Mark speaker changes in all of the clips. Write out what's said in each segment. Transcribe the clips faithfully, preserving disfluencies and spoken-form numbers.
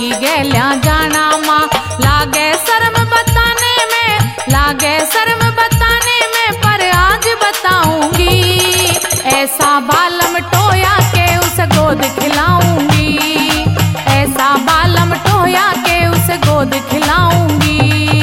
Speaker 1: की गैल्या जाना माँ। लागे शर्म बताने में, लागे शर्म बताने में, पर आज बताऊंगी। ऐसा बालम टोया के उस गोद खिलाऊंगी, ऐसा बालम टोया के उस गोद खिलाऊंगी।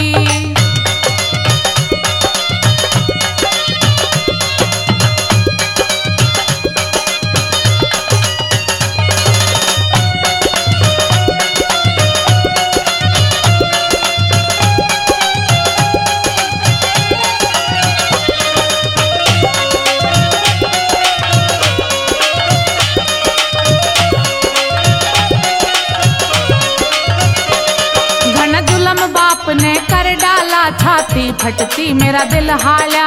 Speaker 1: ने कर डाला छाती फटती मेरा दिल हाल्या।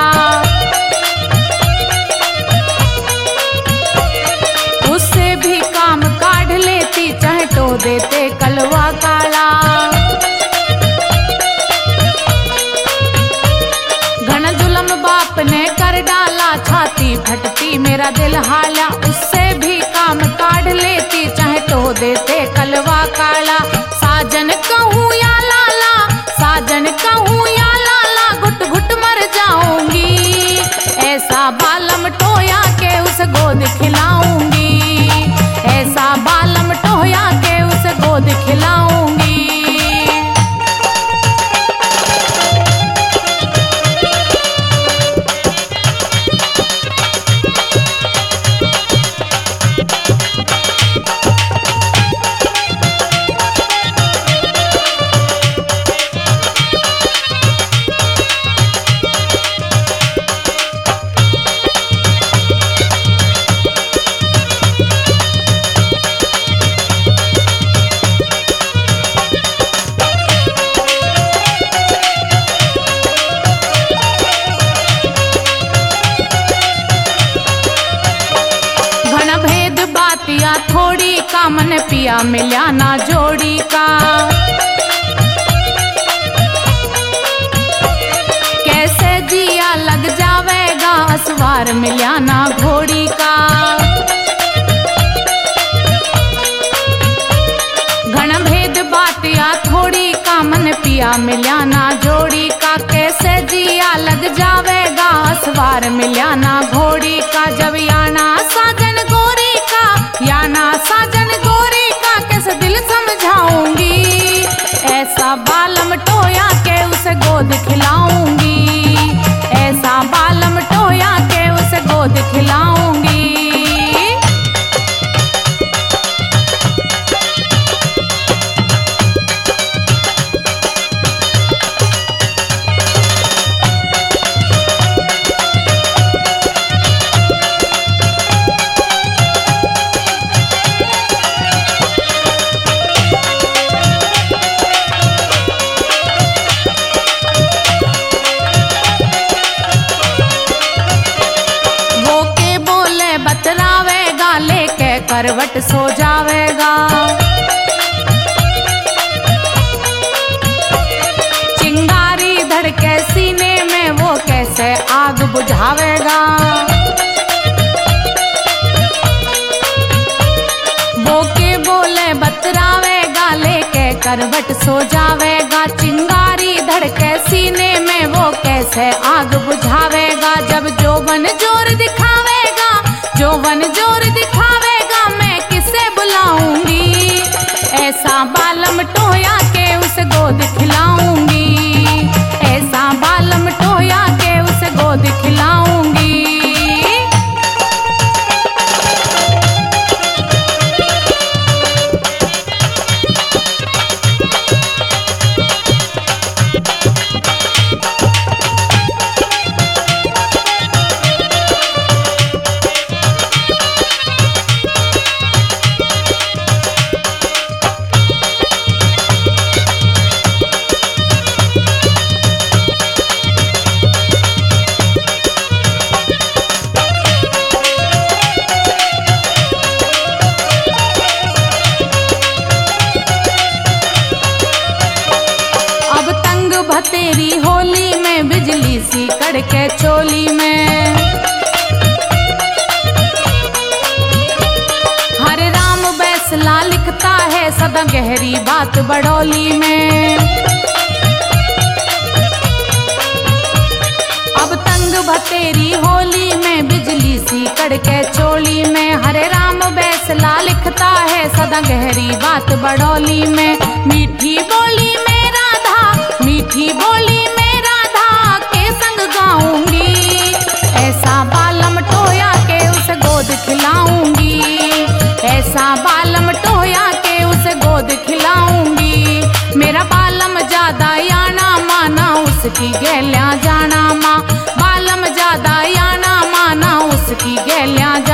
Speaker 1: उससे भी काम काढ़ लेती चाहे तो देते कलवा काला। घन जुल्म बाप ने कर डाला छाती फटती मेरा दिल हाल्या। उससे भी काम काढ़ लेती चाहे तो देते कलवा काला। साजन कहूँ या लाला, साजन कहूँ या लाला, घुट घुट मर जाऊंगी। ऐसा बालम टोया के उस गोद खिलाऊंगी, ऐसा बालम टोया के उस गोद खिलाऊंगी। बातिया थोड़ी का मन पिया मिल्या ना जोड़ी का। कैसे जिया लग जावेगा असवार मिल्या ना घोड़ी का। घन भेद बातिया थोड़ी का मन पिया मिल्या ना जोड़ी का। कैसे जिया लग जावेगा असवार मिल्या ना घोड़ी का। जब याना साजन गोरी का, याना साजन गोरी का, कैसे दिल समझाऊंगी। ऐसा बालम टोया के उस गोद खिलाऊंगी, ऐसा बालम टोया के उस गोद खिलाऊंगी। करवट सो जावेगा, चिंगारी धड़के सीने में वो कैसे आग बुझावेगा। वो के बोले बतरावेगा लेके करवट सो जावेगा। चिंगारी धड़के सीने में वो कैसे आग बुझावेगा। जब जोबन जोर दिखावेगा, जोबन जोर दिखावेगा, मैं किसे बुलाऊंगी। ऐसा बालम टोया के उस गोद खिलाऊंगी, ऐसा बालम टोया के उस गोद खिलाऊंगी। तेरी होली में बिजली सी कड़के चोली में। हरे राम बैसला लिखता है सब सदा गहरी बात बड़ौली में। अब तंग भतेरी होली में बिजली सी कड़के चोली में। हरे राम बैसला लिखता है सदा गहरी बात बड़ौली में। मीठी बोली में राधा, मीठी बोली में राधा के संग गाऊंगी। ऐसा बालम टोया के उसे गोद खिलाऊंगी। ऐसा बालम टोया के उसे गोद खिलाऊंगी। मेरा बालम ज्यादा याना माना उसकी गैल्या जाना माँ। बालम ज्यादा याना माना उसकी गैल्या